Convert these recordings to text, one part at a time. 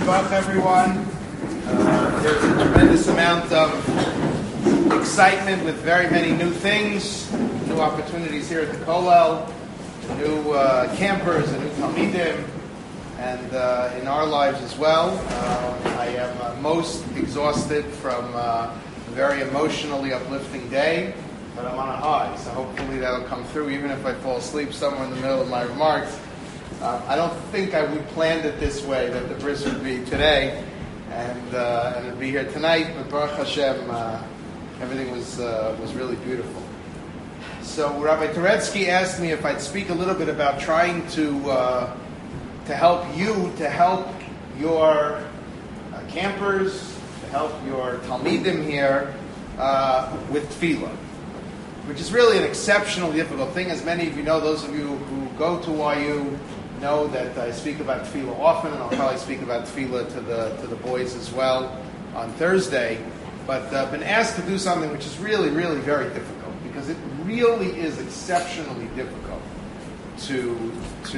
Shabbat, everyone. There's a tremendous amount of excitement with very many new things, new opportunities here at the Kollel, new campers, and new Talmidim, and in our lives as well. I am most exhausted from a very emotionally uplifting day, but I'm on a high, so hopefully that'll come through, even if I fall asleep somewhere in the middle of my remarks. I don't think we planned it this way, that the bris would be today and it'd be here tonight, but Baruch Hashem, everything was really beautiful. So Rabbi Turetsky asked me if I'd speak a little bit about trying to help you, to help your campers, to help your Talmidim here with tefillah, which is really an exceptionally difficult thing. As many of you know, those of you who go to YU know that I speak about tefillah often, and I'll probably speak about tefillah to the boys as well on Thursday. But I've been asked to do something which is really, really very difficult, because it really is exceptionally difficult to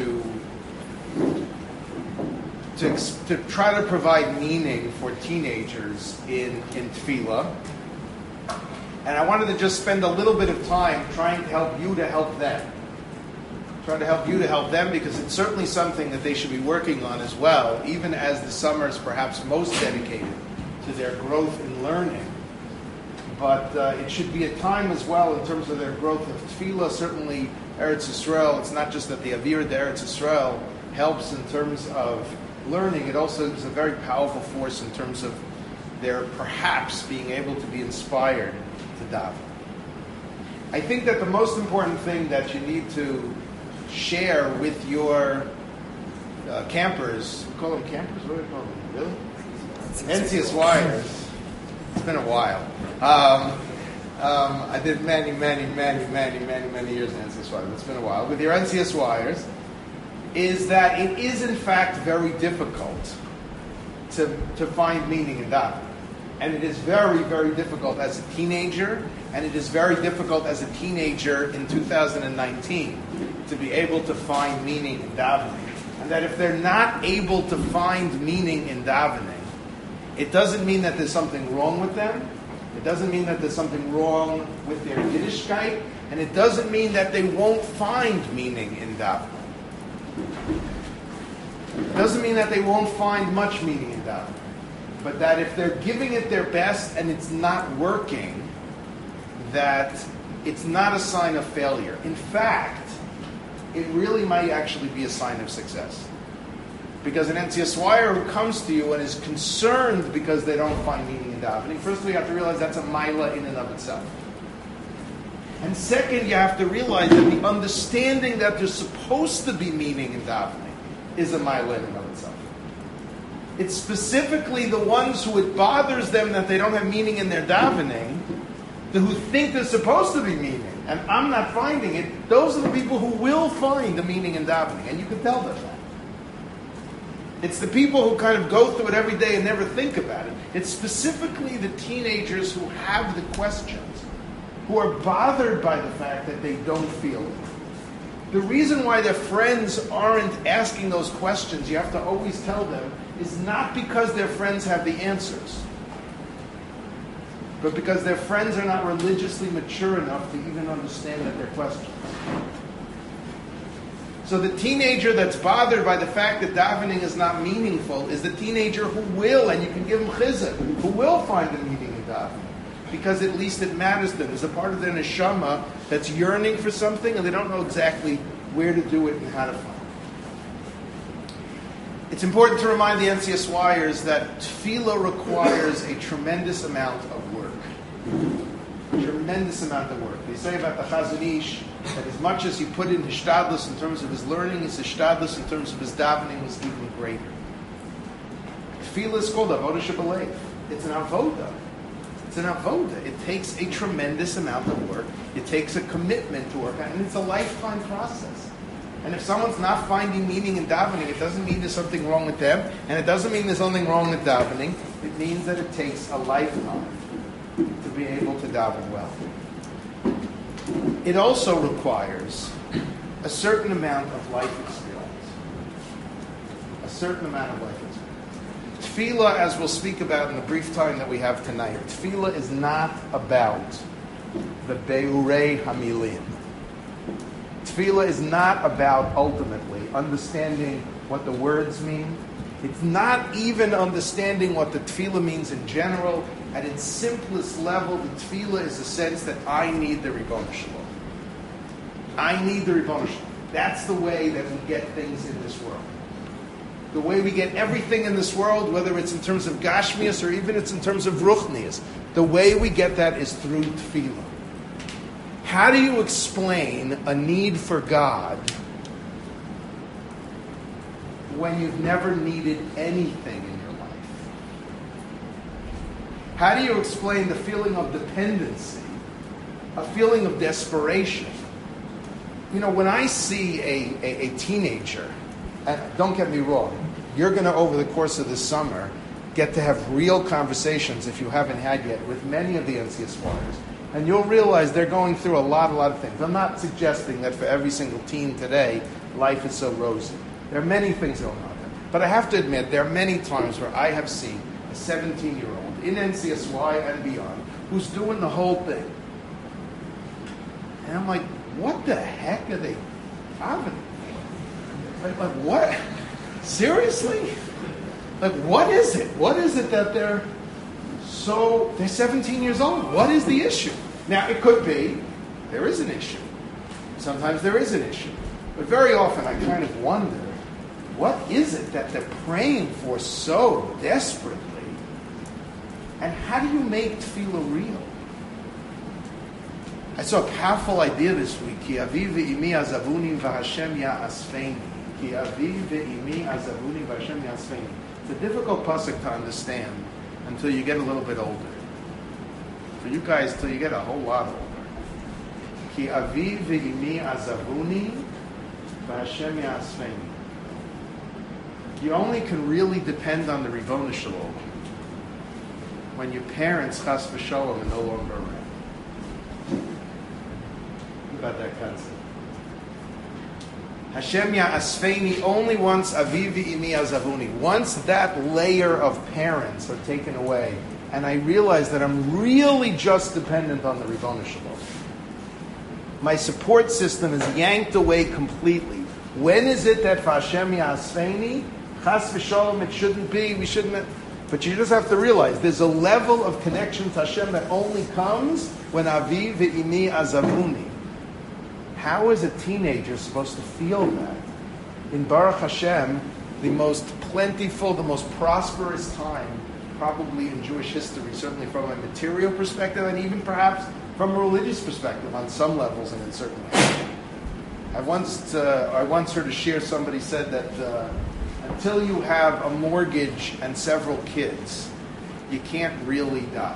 try to provide meaning for teenagers in tefillah. And I wanted to just spend a little bit of time trying to help you to help them. Trying to help you to help them, because it's certainly something that they should be working on as well, even as the summer is perhaps most dedicated to their growth in learning. But it should be a time as well in terms of their growth of tefillah. Certainly Eretz Yisrael, it's not just that the Avir de Eretz Yisrael helps in terms of learning, it also is a very powerful force in terms of their perhaps being able to be inspired to daven. I think that the most important thing that you need to share with your campers, we call them campers? What do we call them? Really? NCSYers. It's been a while. I did many years in NCSYers. It's been a while. With your NCSYers, is that it is in fact very difficult to find meaning in davening. And it is very, very difficult as a teenager, and it is very difficult as a teenager in 2019 to be able to find meaning in davening. And that if they're not able to find meaning in davening, it doesn't mean that there's something wrong with them. It doesn't mean that there's something wrong with their Yiddishkeit, and it doesn't mean that they won't find meaning in davening. It doesn't mean that they won't find much meaning in davening. But that if they're giving it their best and it's not working, that it's not a sign of failure. In fact, it really might actually be a sign of success. Because an NCSYer who comes to you and is concerned because they don't find meaning in davening, first you have to realize that's a maila in and of itself. And second, you have to realize that the understanding that there's supposed to be meaning in davening is a maila in and of itself. It's specifically the ones who it bothers them that they don't have meaning in their davening, who think there's supposed to be meaning, and I'm not finding it. Those are the people who will find the meaning in davening, and you can tell them that. It's the people who kind of go through it every day and never think about it. It's specifically the teenagers who have the questions, who are bothered by the fact that they don't feel it. The reason why their friends aren't asking those questions, you have to always tell them, is not because their friends have the answers, but because their friends are not religiously mature enough to even understand that they're questions. So the teenager that's bothered by the fact that davening is not meaningful is the teenager who will, and you can give him chizuk, who will find the meaning in davening, because at least it matters to them. There's a part of their neshama that's yearning for something, and they don't know exactly where to do it and how to find it. It's important to remind the NCSYers that tefillah requires a tremendous amount of work. Tremendous amount of work. They say about the Chazon Ish that as much as he put in hishtadlus in terms of his learning, his hishtadlus in terms of his davening was even greater. Tefillah is called avodah shebelev. It's an avodah. It's an avodah. It takes a tremendous amount of work. It takes a commitment to work, and it's a lifetime process. And if someone's not finding meaning in davening, it doesn't mean there's something wrong with them, and it doesn't mean there's something wrong with davening. It means that it takes a lifetime to be able to daven well. It also requires a certain amount of life experience. A certain amount of life experience. Tefillah, as we'll speak about in the brief time that we have tonight, tefillah is not about the Be'urei Hamilim. Tefillah is not about, ultimately, understanding what the words mean. It's not even understanding what the tefillah means in general. At its simplest level, the tefillah is a sense that I need the Ribbono Shel Olam. I need the Ribbono Shel Olam. That's the way that we get things in this world. The way we get everything in this world, whether it's in terms of Gashmias or even it's in terms of Ruchnias, the way we get that is through tefillah. How do you explain a need for God when you've never needed anything in your life? How do you explain the feeling of dependency, a feeling of desperation? You know, when I see a teenager, and don't get me wrong, you're going to, over the course of this summer, get to have real conversations, if you haven't had yet, with many of the NCSYers, and you'll realize they're going through a lot of things. I'm not suggesting that for every single teen today, life is so rosy. There are many things going on there. But I have to admit, there are many times where I have seen a 17-year-old in NCSY and beyond who's doing the whole thing. And I'm like, what the heck are they having? Like what? Seriously? Like, what is it? What is it that they're 17 years old. What is the issue? Now, it could be there is an issue. Sometimes there is an issue. But very often I kind of wonder, what is it that they're praying for so desperately? And how do you make tefillah real? I saw a powerful idea this week. Ki avi ve'imi azavuni v'Hashem ya'asfeini. Ki avi ve'imi azavuni v'Hashem ya'asfeini. It's a difficult pasuk to understand until you get a little bit older. For you guys, till you get a whole lot older. Ki avi ve'imi azavuni v'Hashem ya'asfeini. You only can really depend on the Ribbono Shel Olam when your parents, chas v'sholom, are no longer around. About that concept. Hashem ya'asfeini only once avi ve'imi azavuni. Once that layer of parents are taken away, and I realize that I'm really just dependent on the Ribbono Shel Olam. My support system is yanked away completely. When is it that for Hashem ya'asfeini? Chas v'sholom, it shouldn't be. We shouldn't. But you just have to realize there's a level of connection to Hashem that only comes when avi ve'imi azavuni. How is a teenager supposed to feel that? In Baruch Hashem, the most plentiful, the most prosperous time, probably in Jewish history, certainly from a material perspective, and even perhaps from a religious perspective on some levels and in certain ways. I once heard a shir, somebody said that until you have a mortgage and several kids, you can't really die.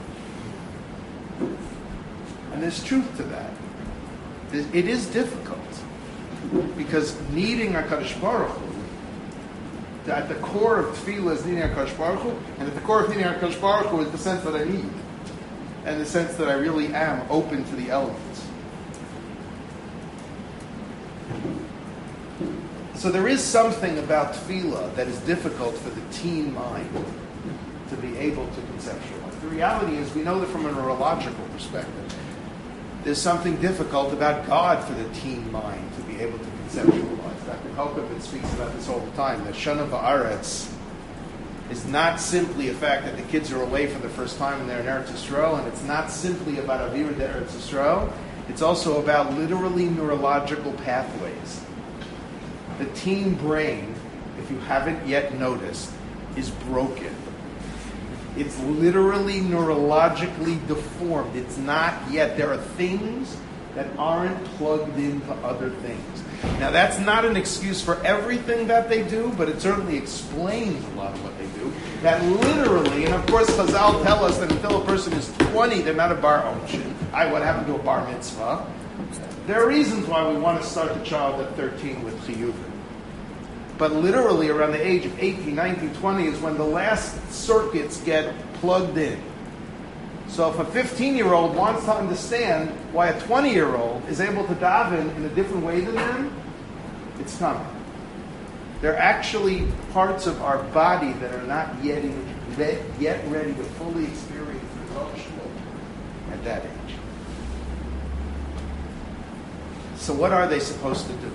And there's truth to that. It is difficult because needing HaKadosh Baruch Hu, at the core of tefillah is needing HaKadosh Baruch Hu, and at the core of needing HaKadosh Baruch Hu is the sense that I need, and the sense that I really am open to the elements. So there is something about tefillah that is difficult for the teen mind to be able to conceptualize. The reality is we know that from a neurological perspective, there's something difficult about God for the teen mind to be able to conceptualize. Dr. Kolkovitz speaks about this all the time, that Shana Ba'aretz is not simply a fact that the kids are away for the first time and they're in Eretz Yisrael, and it's not simply about Avira de Eretz Yisrael, it's also about literally neurological pathways. The teen brain, if you haven't yet noticed, is broken. It's literally neurologically deformed. It's not yet. There are things that aren't plugged into other things. Now, that's not an excuse for everything that they do, but it certainly explains a lot of what they do. That literally, and of course, Chazal tell us that until a person is 20, they're not a bar onshin. What happened to a bar mitzvah? There are reasons why we want to start the child at 13 with chiyuvim. But literally around the age of 18, 19, 20 is when the last circuits get plugged in. So if a 15-year-old wants to understand why a 20-year-old is able to daven in a different way than them, it's coming. They're actually parts of our body that are not yet ready to fully experience the emotional at that age. So what are they supposed to do?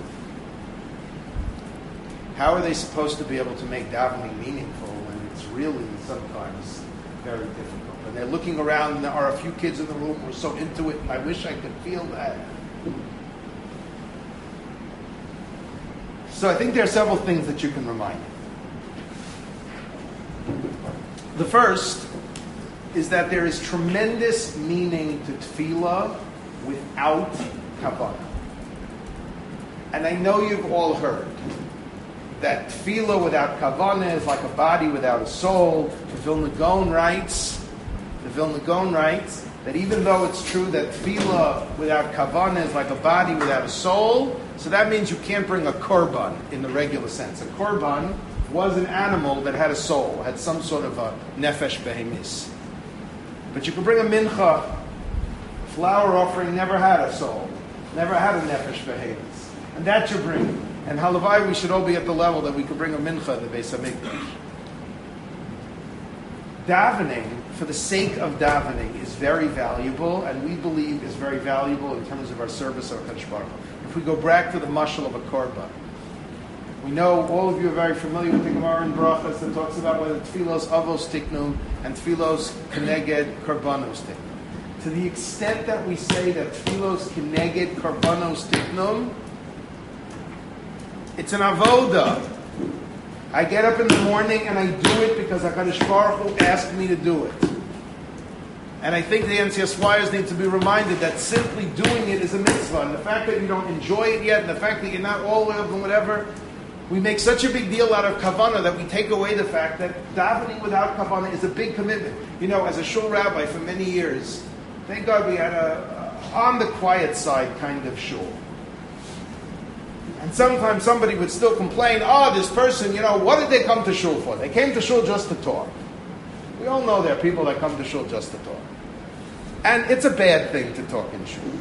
How are they supposed to be able to make davening meaningful when it's really sometimes very difficult? And they're looking around and there are a few kids in the room who are so into it and I wish I could feel that. So I think there are several things that you can remind them. The first is that there is tremendous meaning to tefillah without kavanah. And I know you've all heard that tefillah without kavanah is like a body without a soul. The Vilna Gaon writes that even though it's true that tefillah without kavanah is like a body without a soul, so that means you can't bring a korban in the regular sense. A korban was an animal that had a soul, had some sort of a nefesh behemis. But you could bring a mincha. A flower offering never had a soul, never had a nefesh behemis. And that you bring. And halavai, we should all be at the level that we could bring a mincha in the Beis HaMikdash. Davening, for the sake of davening, is very valuable, and we believe is very valuable in terms of our service of HaKadosh Baruch Hu. If we go back to the mashal of a korban, we know all of you are very familiar with the Gemara in Brachas that talks about whether tefillos avos tiknum and tefillos keneged korbanos tiknum. To the extent that we say that tefillos keneged korbanos tiknum, it's an avoda. I get up in the morning and I do it because HaKadosh Baruch Hu asked me to do it. And I think the NCSYers need to be reminded that simply doing it is a mitzvah. And the fact that you don't enjoy it yet, and the fact that you're not all the way up and whatever, we make such a big deal out of kavanah that we take away the fact that davening without kavanah is a big commitment. You know, as a shul rabbi for many years, thank God we had a on the quiet side kind of shul. And sometimes somebody would still complain, this person, what did they come to shul for? They came to shul just to talk. We all know there are people that come to shul just to talk. And it's a bad thing to talk in shul.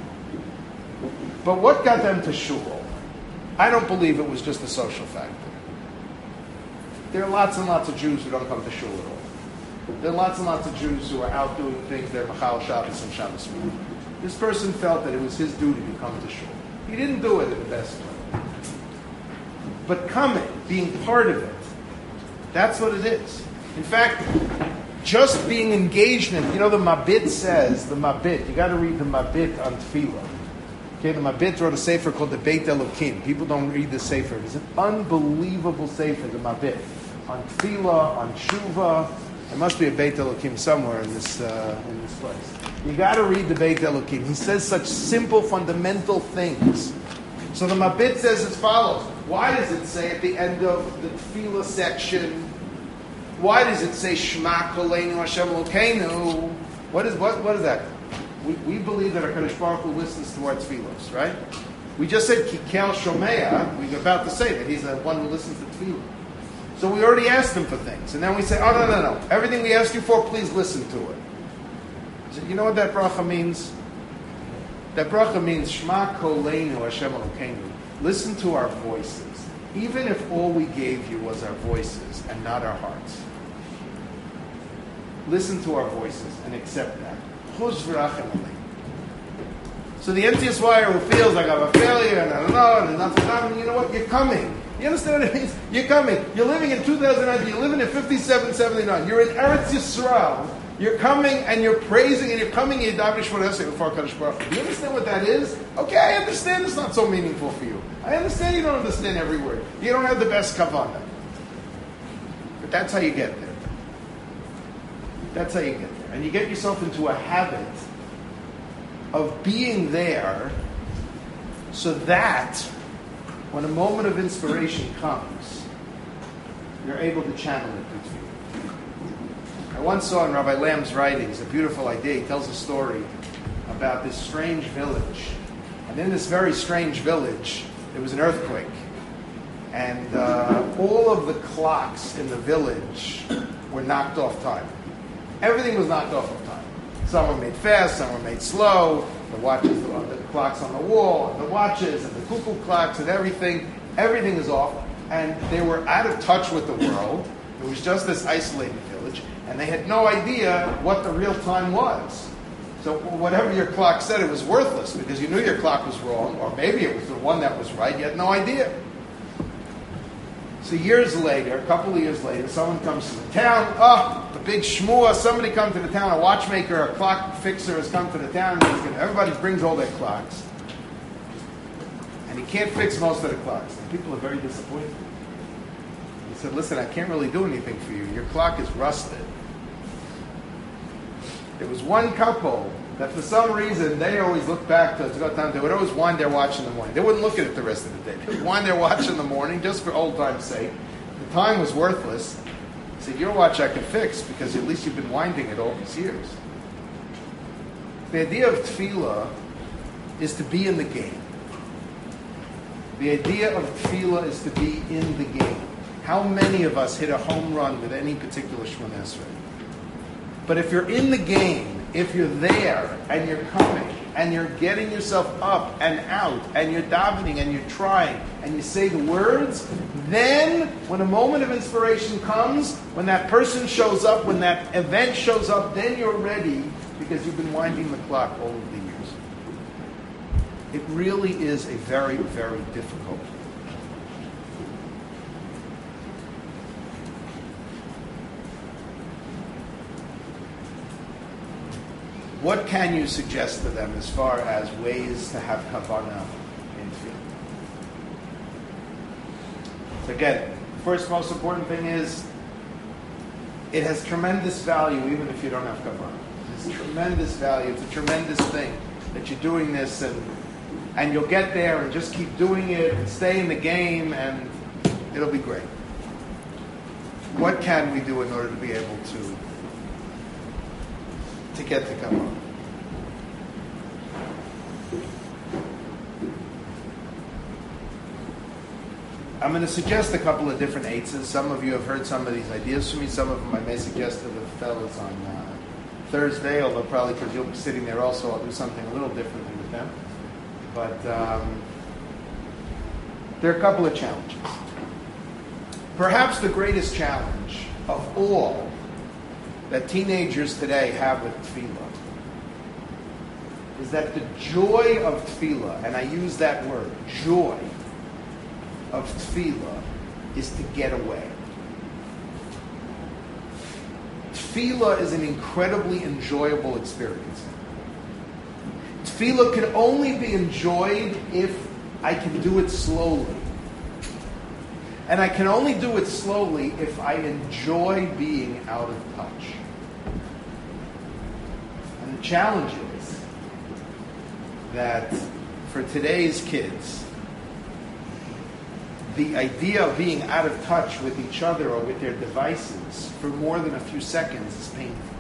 But what got them to shul? I don't believe it was just a social factor. There are lots and lots of Jews who don't come to shul at all. There are lots and lots of Jews who are out doing things, they're Machal Shabbos and Shabbos Shmini. This person felt that it was his duty to come to shul. He didn't do it in the best way. But coming, being part of it, that's what it is. In fact, just being engaged in it. The Mabit says, you got to read the Mabit on Tefillah. Okay, the Mabit wrote a sefer called the Beit Elokim. People don't read the sefer. It's an unbelievable sefer, the Mabit. On Tefillah, on Shuvah. There must be a Beit Elokim somewhere in this place. You got to read the Beit Elokim. He says such simple, fundamental things. So the Mabit says as follows. Why does it say at the end of the Tefillah section, why does it say Shema Koleinu Hashem Elokeinu? What is that? We believe that HaKadosh Baruch Hu listens to our tefillos, right? We just said Kikel Shomea. We're about to say that he's the one who listens to tefillah. So we already asked him for things. And then we say, no. Everything we ask you for, please listen to it. So you know what that bracha means? That bracha means Shema Koleinu Hashem Elokeinu. Listen to our voices. Even if all we gave you was our voices and not our hearts. Listen to our voices and accept that. So the NCSYer who feels like I'm a failure and I don't know and there's nothing happening, you know what? You're coming. You understand what it means? You're coming. You're living in 2019. You're living in 5779. You're in Eretz Yisrael. You're coming and you're praising and you're coming in David Shmonesek before HaKadosh Baruch Hu. Do you understand what that is? Okay, I understand it's not so meaningful for you. I understand you don't understand every word. You don't have the best kavanah. But that's how you get there. That's how you get there. And you get yourself into a habit of being there so that when a moment of inspiration comes, you're able to channel it through you. I once saw in Rabbi Lamb's writings a beautiful idea. He tells a story about this strange village. And in this very strange village, there was an earthquake. And all of the clocks in the village were knocked off time. Everything was knocked off of time. Some were made fast, some were made slow. The watches, the clocks on the wall, and the watches, and the cuckoo clocks, and everything. Everything is off. And they were out of touch with the world. It was just this isolated village, and they had no idea what the real time was. So whatever your clock said, it was worthless because you knew your clock was wrong, or maybe it was the one that was right. You had no idea. So years later, a couple of years later, someone comes to the town. Oh, the big shmua, somebody come to the town. A watchmaker, a clock fixer has come to the town. Everybody brings all their clocks. And he can't fix most of the clocks. And people are very disappointed. He said, listen, I can't really do anything for you. Your clock is rusted. There was one couple that for some reason they always looked back to go down. They would always wind their watch in the morning. They wouldn't look at it the rest of the day. They would wind their watch in the morning just for old time's sake. The time was worthless. He said, your watch I can fix because at least you've been winding it all these years. The idea of tefillah is to be in the game. The idea of tefillah is to be in the game. How many of us hit a home run with any particular Shmoneh Esrei? But if you're in the game, if you're there and you're coming and you're getting yourself up and out and you're davening and you're trying and you say the words, then when a moment of inspiration comes, when that person shows up, when that event shows up, then you're ready because you've been winding the clock all of the years. It really is a very, very difficult. What can you suggest to them as far as ways to have kavanah in tefillah? So again, first most important thing is it has tremendous value even if you don't have kavanah. It's tremendous value. It's a tremendous thing that you're doing this and you'll get there and just keep doing it and stay in the game and it'll be great. What can we do in order to be able to get to come on? I'm going to suggest a couple of different eights. Some of you have heard some of these ideas from me. Some of them I may suggest to the fellows on Thursday, although probably because you'll be sitting there also, I'll do something a little differently with them. But there are a couple of challenges. Perhaps the greatest challenge of all that teenagers today have with tefillah is that the joy of tefillah, and I use that word, joy of tefillah, is to get away. Tefillah is an incredibly enjoyable experience. Tefillah can only be enjoyed if I can do it slowly. And I can only do it slowly if I enjoy being out of touch. And the challenge is that for today's kids, the idea of being out of touch with each other or with their devices for more than a few seconds is painful.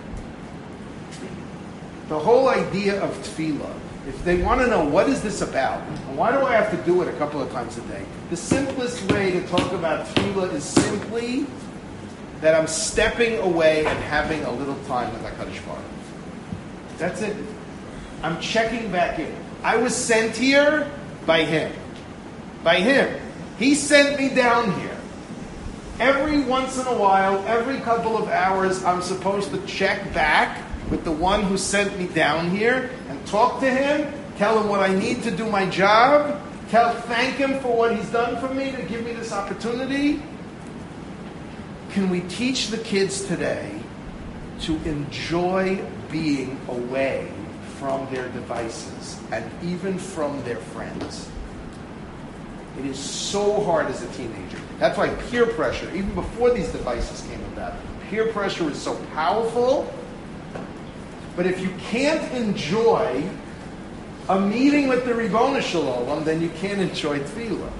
The whole idea of tefillah, if they want to know what is this about, and why do I have to do it a couple of times a day, the simplest way to talk about tefillah is simply that I'm stepping away and having a little time with HaKadosh Baruch Hu. That's it. I'm checking back in. I was sent here by Him. By Him. He sent me down here. Every once in a while, every couple of hours, I'm supposed to check back with the one who sent me down here and talk to him, tell him what I need to do my job, thank him for what he's done for me to give me this opportunity. Can we teach the kids today to enjoy being away from their devices and even from their friends? It is so hard as a teenager. That's why peer pressure, even before these devices came about, peer pressure is so powerful. But if you can't enjoy a meeting with the Ribbono Shel Olam, then you can't enjoy tefillah.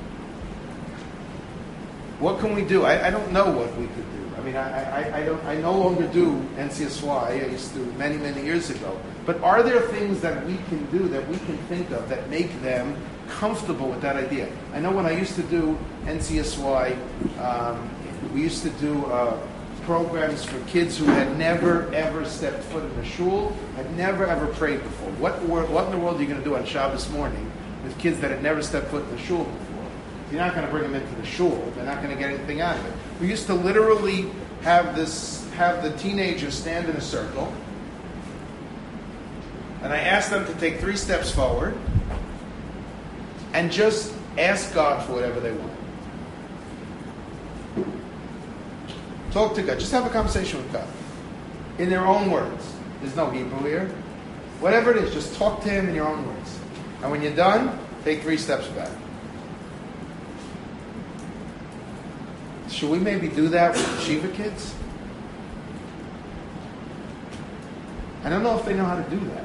What can we do? I don't know what we could do. I mean, I no longer do NCSY. I used to many, many years ago. But are there things that we can do, that we can think of, that make them comfortable with that idea? I know when I used to do NCSY, we used to do programs for kids who had never, ever stepped foot in a shul, had never, ever prayed before. What in the world are you going to do on Shabbos morning with kids that had never stepped foot in a shul before? You're not going to bring them into the shul. They're not going to get anything out of it. We used to literally have the teenagers stand in a circle, and I asked them to take 3 steps forward and just ask God for whatever they want. Talk to God. Just have a conversation with God in their own words. There's no Hebrew here. Whatever it is, just talk to Him in your own words. And when you're done, take 3 steps back. Should we maybe do that with the Shiva kids? I don't know if they know how to do that.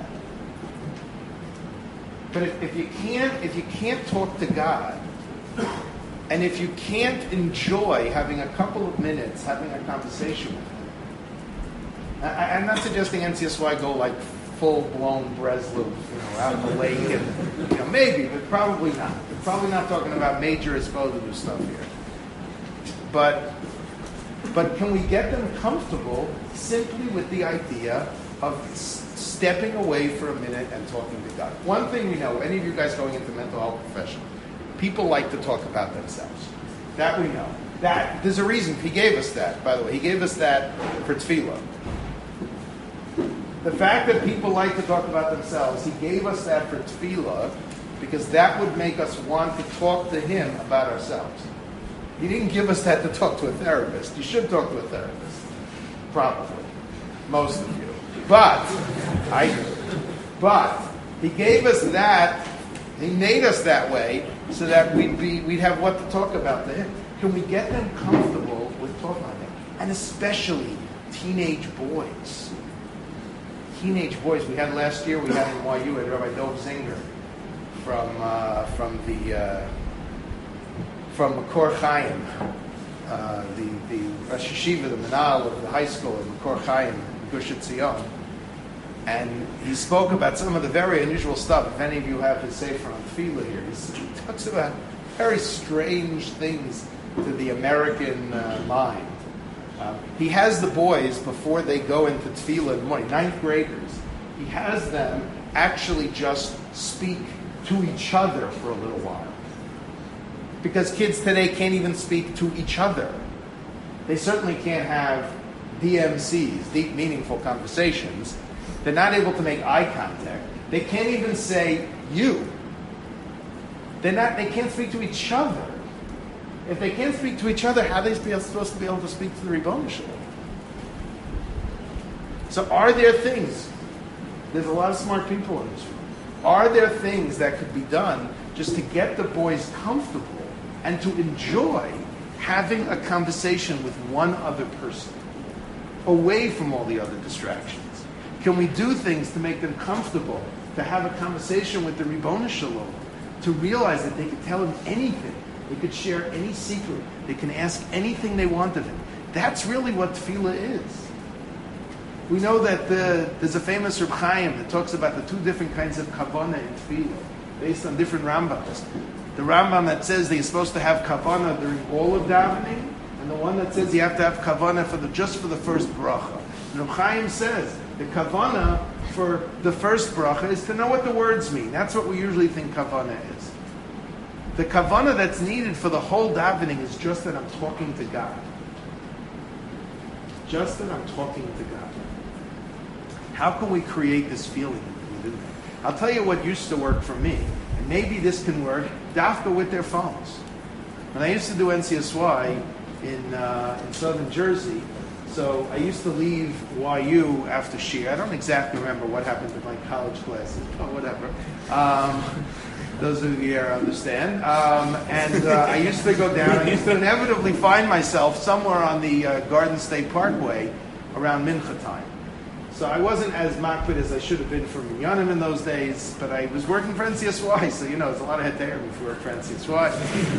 But if you can't talk to God, and if you can't enjoy having a couple of minutes, having a conversation with Him, I'm not suggesting NCSY go like full-blown Breslov, out in the lake, and maybe, but probably not. We're probably not talking about major exposure stuff here. But can we get them comfortable simply with the idea of stepping away for a minute and talking to God? One thing we know, any of you guys going into mental health profession, people like to talk about themselves. That we know. That there's a reason He gave us that, by the way. He gave us that for tefillah. The fact that people like to talk about themselves, He gave us that for tefillah because that would make us want to talk to Him about ourselves. He didn't give us that to talk to a therapist. You should talk to a therapist. Probably. Most of you. But He gave us that, He made us that way so that we'd have what to talk about to Him. Can we get them comfortable with talking about Him? And especially teenage boys. Teenage boys. We had last year, we had in YU, we had Rabbi Dov Zinger from Makor Chaim, the Rosh Yeshiva, the Manal of the high school in Makor Chaim, in Gush Etzion. And he spoke about some of the very unusual stuff. If any of you have his sefer on tefillah here, he talks about very strange things to the American mind. He has the boys, before they go into tefillah in the morning, 9th graders, he has them actually just speak to each other for a little while. Because kids today can't even speak to each other. They certainly can't have DMCs, deep, meaningful conversations. They're not able to make eye contact. They can't even say you. They can't speak to each other. If they can't speak to each other, how are they supposed to be able to speak to the Ribono Shel Olam? So are there things, there's a lot of smart people in this room, are there things that could be done just to get the boys comfortable and to enjoy having a conversation with one other person, away from all the other distractions? Can we do things to make them comfortable, to have a conversation with the Ribono Shel Olam, to realize that they could tell him anything, they could share any secret, they can ask anything they want of him? That's really what tefillah is. We know that there's a famous Reb Chaim that talks about the 2 different kinds of kavanah in tefillah, based on different Rambams. The Rambam that says that you're supposed to have kavanah during all of davening, and the one that says you have to have kavanah just for the first bracha. And Reb Chaim says the kavanah for the first bracha is to know what the words mean. That's what we usually think kavanah is. The kavanah that's needed for the whole davening is just that I'm talking to God. Just that I'm talking to God. How can we create this feeling when we do that? I'll tell you what used to work for me, and maybe this can work, dafka with their phones. When I used to do NCSY in southern Jersey, so I used to leave YU after Shir. I don't exactly remember what happened to my college classes, but whatever. Those of you here understand. I used to go down. I used to inevitably find myself somewhere on the Garden State Parkway around Mincha time. So I wasn't as makbid as I should have been for Minyanim in those days, but I was working for NCSY, so there's a lot of heterim if you work for NCSY.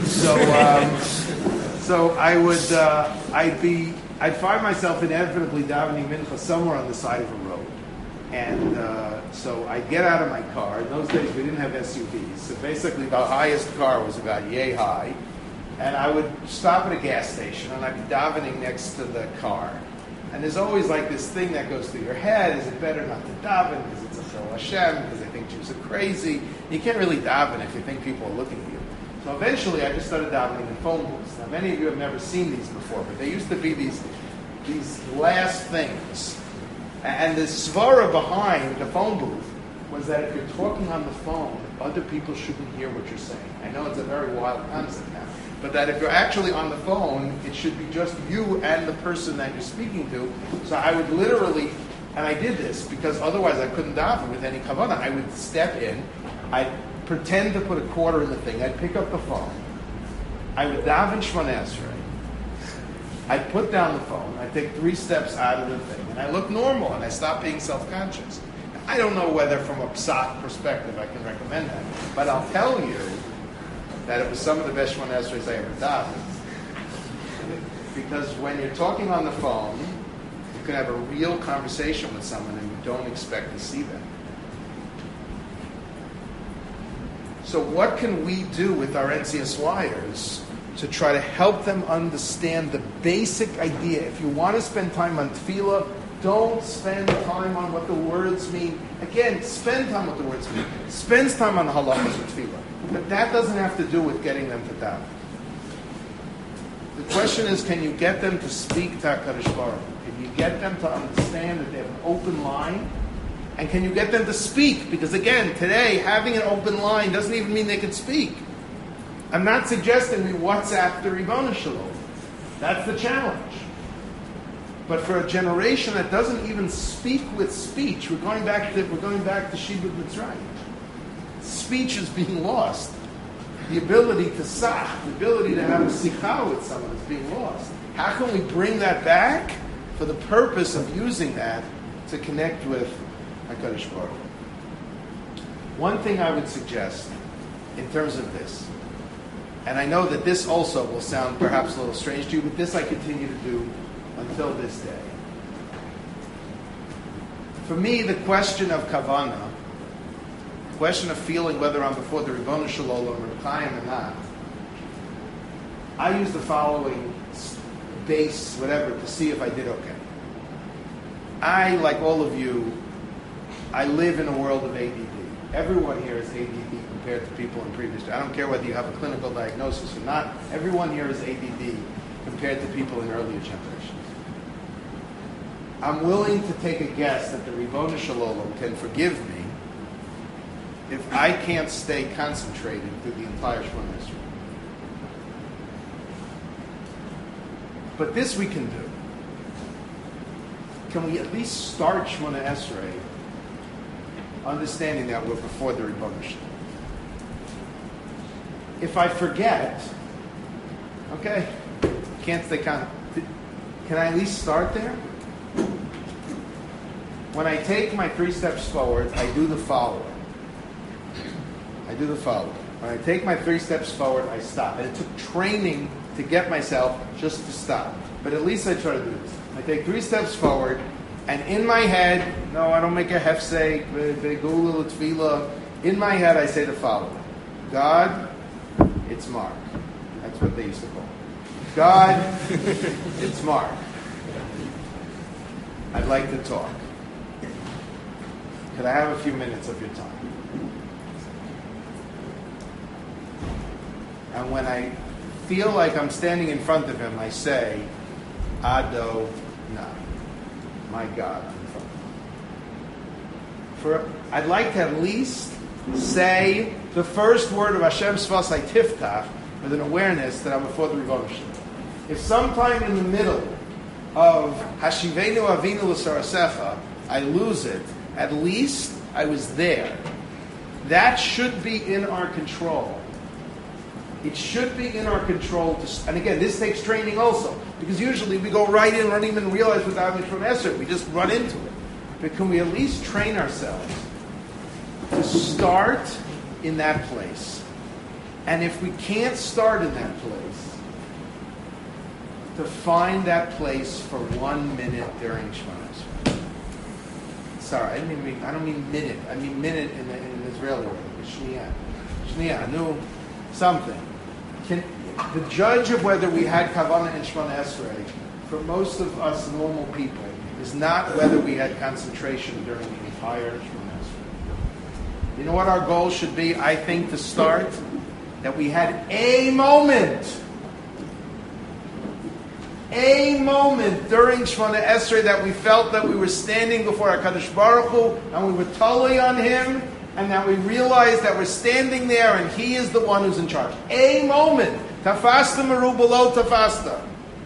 So I would, I'd find myself inevitably davening mincha somewhere on the side of a road. And so I'd get out of my car. In those days, we didn't have SUVs. So basically, the highest car was about yay high. And I would stop at a gas station, and I'd be davening next to the car. And there's always like this thing that goes through your head. Is it better not to daven because it's a Chil Hashem, because they think Jews are crazy? You can't really daven if you think people are looking at you. So eventually I just started davening in phone booths. Now many of you have never seen these before, but they used to be these glass things. And the svara behind the phone booth was that if you're talking on the phone, other people shouldn't hear what you're saying. I know it's a very wild concept now, but that if you're actually on the phone, it should be just you and the person that you're speaking to. So I would literally, and I did this because otherwise I couldn't daven with any kavanah. I would step in, I'd pretend to put a quarter in the thing, I'd pick up the phone, I would daven Shmoneh Esrei, I'd put down the phone, I'd take 3 steps out of the thing, and I look normal, and I stop being self-conscious. I don't know whether from a psak perspective I can recommend that, but I'll tell you that it was some of the best Shmoneh Esreis I ever davened. Because when you're talking on the phone, you can have a real conversation with someone and you don't expect to see them. So what can we do with our NCSYers to try to help them understand the basic idea? If you want to spend time on tefillah, don't spend time on what the words mean. Again, spend time on what the words mean. Spend time on the halachas of tefillah. But that doesn't have to do with getting them to daven. The question is, can you get them to speak to HaKadosh Baruch Hu? Can you get them to understand that they have an open line? And can you get them to speak? Because again, today, having an open line doesn't even mean they can speak. I'm not suggesting we WhatsApp the Ribbono Shel Olam. That's the challenge. But for a generation that doesn't even speak with speech, we're going back to Shibud Mitzrayim. Speech is being lost. The ability to sach, the ability to have a sikha with someone is being lost. How can we bring that back for the purpose of using that to connect with HaKadosh Baruch Hu? One thing I would suggest in terms of this, and I know that this also will sound perhaps a little strange to you, but this I continue to do until this day. For me, the question of kavanah, the question of feeling whether I'm before the Ribbono Shel Olam or Chaim or not, I use the following base, whatever, to see if I did okay. I, like all of you, I live in a world of ADD. Everyone here is ADD compared to people in previous. I don't care whether you have a clinical diagnosis or not. Everyone here is ADD compared to people in earlier generations. I'm willing to take a guess that the Ribbono Shel Olam can forgive me if I can't stay concentrated through the entire Shmoneh Esrei. But this we can do. Can we at least start Shmoneh Esrei understanding that we're before the Ribbono Shel Olam? If I forget, okay, can't stay concentrated. Can I at least start there? When I take my 3 steps forward, I do the following. When I take my 3 steps forward, I stop. And it took training to get myself just to stop. But at least I try to do this. I take 3 steps forward, and in my head, no, I don't make a hefsek, begula, tefillah. In my head, I say the following. God, it's Mark. That's what they used to call it. God, it's Mark. I'd like to talk. Could I have a few minutes of your time? And when I feel like I'm standing in front of him, I say, Adonai, my God, in front of him. I'd like to at least say the first word of Hashem's Sfasai Tiftach with an awareness that I'm before the Ribbono Shel Olam. If sometime in the middle of Hashivenu Avinu L'Sarasecha I lose it, at least I was there. That should be in our control. It should be in our control. And again, this takes training also. Because usually we go right in, don't even realize we're diving from Esser. We just run into it. But can we at least train ourselves to start in that place? And if we can't start in that place, to find that place for 1 minute during Shmoneh Esrei. Sorry, I don't mean minute. I mean minute in the Israeli word. Shniya, no, something. The judge of whether we had kavanah in Shmoneh Esrei, for most of us normal people, is not whether we had concentration during the entire Shmoneh Esrei. You know what our goal should be, I think, to start? that we had a moment during Shemona Esrei that we felt that we were standing before HaKadosh Baruch Hu and we were totally on Him, and that we realized that we're standing there and He is the one who's in charge. A moment. Tafasta merubalo tafasta.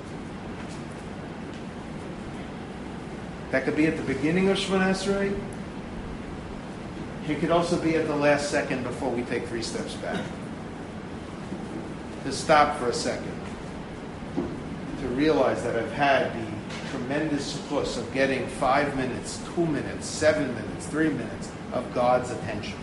That could be at the beginning of Shemona Esrei. It could also be at the last second before we take 3 steps back. To stop for a second. To realize that I've had the tremendous push of getting 5 minutes, 2 minutes, 7 minutes, 3 minutes of God's attention.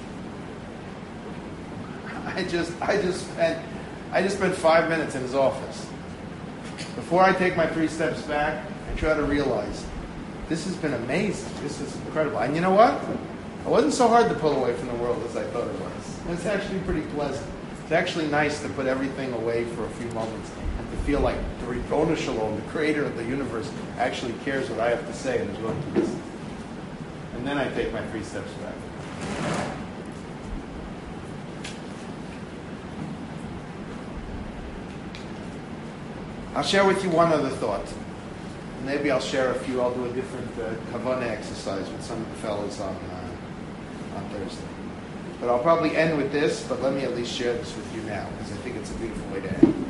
I just spent 5 minutes in His office. Before I take my 3 steps back, I try to realize this has been amazing. This is incredible. And you know what? It wasn't so hard to pull away from the world as I thought it was. It's actually pretty pleasant. It's actually nice to put everything away for a few moments and to feel like the Ribono Shalom, the creator of the universe, actually cares what I have to say and is willing to listen. And then I take my 3 steps back. I'll share with you one other thought. Maybe I'll share a few. I'll do a different Kavanah exercise with some of the fellows on Thursday. But I'll probably end with this, but let me at least share this with you now, because I think it's a beautiful way to end.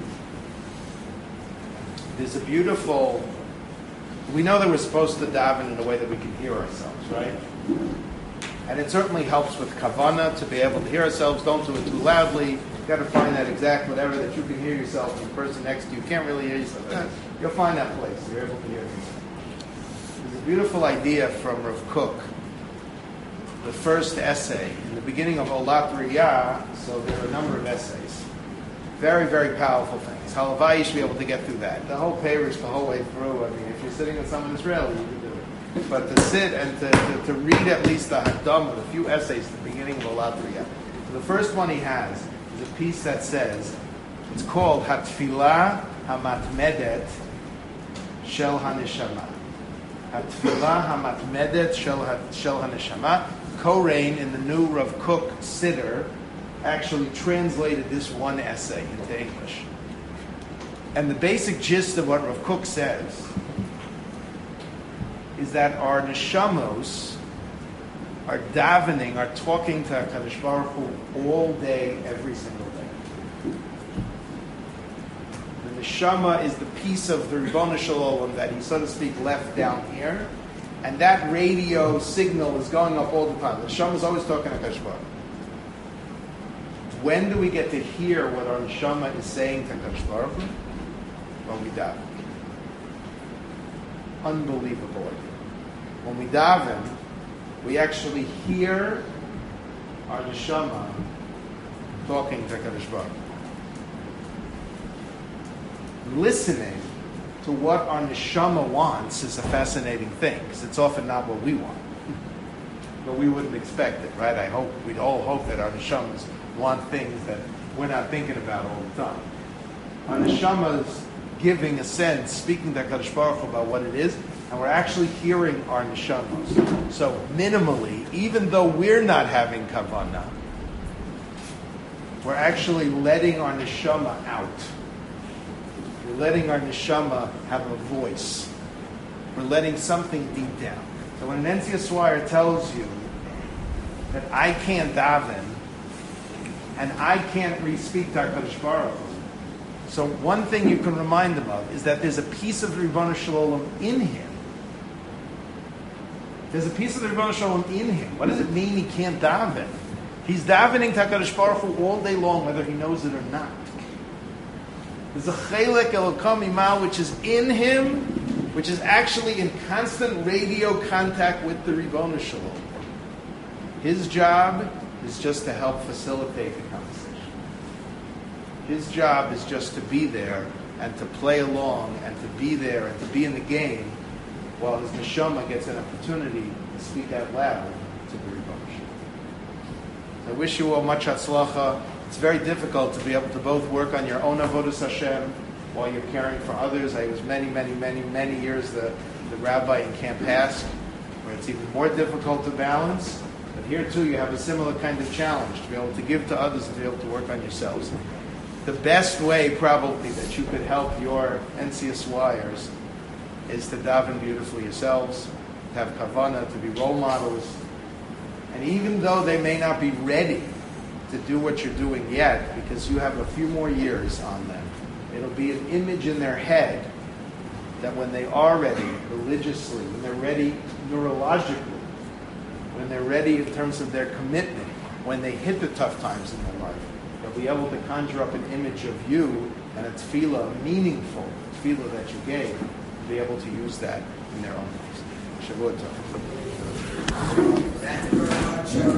There's a beautiful... We know that we're supposed to daven in a way that we can hear ourselves, right? And it certainly helps with Kavanah to be able to hear ourselves. Don't do it too loudly. You've got to find that exact whatever that you can hear yourself, and the person next to you can't really hear yourself. You'll find that place. You're able to hear yourself. There's a beautiful idea from Rav Kook. The first essay, in the beginning of Olat Riyah, so there are a number of essays. Very, very powerful things. Halavai, you should be able to get through that. The whole parish, the whole way through, I mean, if you're sitting with someone Israeli, you can do it. But to sit and to read at least the Hadam with a few essays at the beginning of Olat Riyah. So the first one he has is a piece that says, it's called Hatfilah HaMatmedet Shel HaNeshama. Hatfilah HaMatmedet Shel HaNeshama. Korein, in the new Rav Kook Siddur, actually translated this one essay into English. And the basic gist of what Rav Kook says is that our neshamos are davening, are talking to HaKadosh Baruch Hu all day, every single day. The neshama is the piece of the Ribono Shalom that he, so to speak, left down here. And that radio signal is going up all the time. The neshama is always talking to HaKadosh Baruch Hu. When do we get to hear what our neshama is saying to HaKadosh Baruch Hu? When we daven. Unbelievable idea. When we daven, we actually hear our neshama talking to HaKadosh Baruch Hu. Listening to what our neshama wants is a fascinating thing, because it's often not what we want. But we wouldn't expect it, right? We'd all hope that our neshamas want things that we're not thinking about all the time. Our neshama's giving a sense, speaking to HaKadosh Baruch Hu about what it is, and we're actually hearing our neshamas. So minimally, even though we're not having kavanah, we're actually letting our neshama out. We're letting our neshama have a voice. We're letting something deep down. So when an NCS Swire tells you that I can't daven and I can't re-speak to HaKadosh Baruch Hu, so one thing you can remind them of is that there's a piece of the Ribono Shalom in him. There's a piece of the Ribono Shalom in him. What does it mean he can't daven? He's davening to HaKadosh Baruch Hu all day long, whether he knows it or not. There's a Chelek Elokam Imah which is in him, which is actually in constant radio contact with the Ribono Shalom. His job is just to help facilitate the conversation. His job is just to be there and to play along and to be there and to be in the game while his neshama gets an opportunity to speak out loud to the Ribono Shalom. I wish you all much hatzlacha. It's very difficult to be able to both work on your own avodas Hashem while you're caring for others. I was many years the rabbi in Camp Hask, where it's even more difficult to balance. But here too, you have a similar kind of challenge to be able to give to others and to be able to work on yourselves. The best way probably that you could help your NCSYers is to daven beautifully yourselves, to have kavanah, to be role models. And even though they may not be ready to do what you're doing yet, because you have a few more years on them, it'll be an image in their head that when they are ready religiously, when they're ready neurologically, when they're ready in terms of their commitment, when they hit the tough times in their life, they'll be able to conjure up an image of you and a tefillah, a meaningful tefillah that you gave, and be able to use that in their own lives. Shavua tov.